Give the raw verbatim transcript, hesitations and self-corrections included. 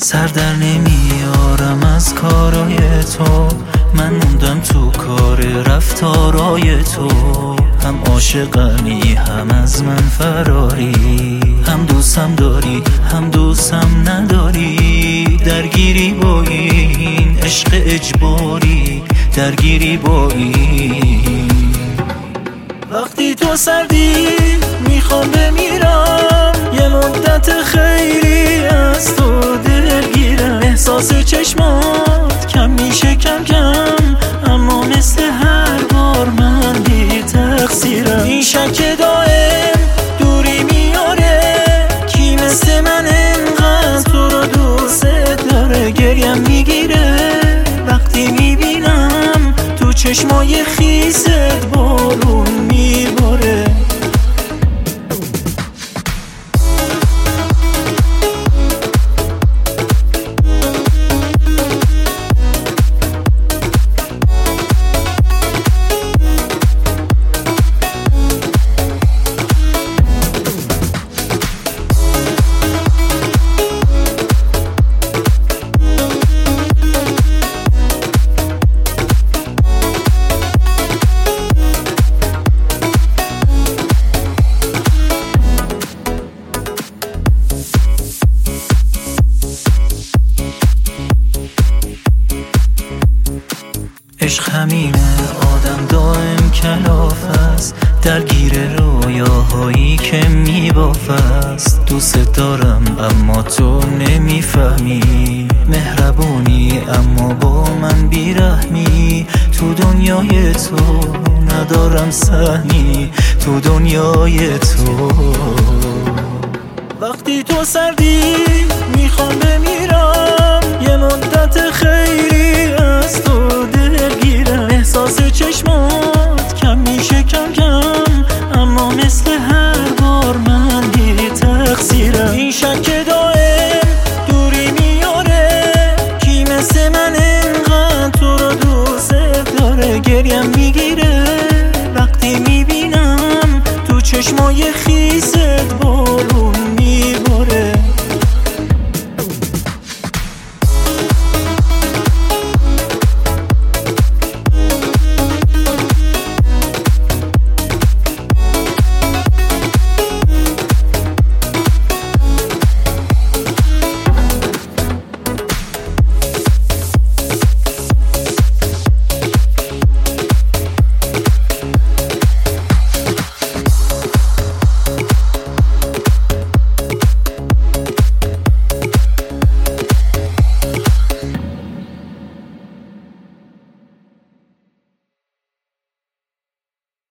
سر در نمیارم از کارای تو، من موندم تو کار رفتارای تو. هم عاشقمی هم از من فراری، هم دوستم داری هم دوستم نداری. درگیری با این عشق اجباری، درگیری با این. وقتی تو سردی میخوام بمیرم، یه مدت خیلی از تو دلگیرم. احساس چشمات کم میشه کم کم، اما مثل هر بار من بی تقصیرم. این شک دائم دوری میاره، کی مثل من انقدر تو رو دوست داره. گریم میگیره وقتی میبینم تو چشمای خیست بارون میباره. عشق همینه، آدم دائم کلاف است، درگیر رویاهایی که میباف است. دوست دارم اما تو نمیفهمی، مهربونی اما با من بیرحمی. تو دنیای تو ندارم سهمی، تو دنیای تو. وقتی تو سردی میخوام بمیرم، یه مدت خیلی از تو دلگیرم. احساس چشمات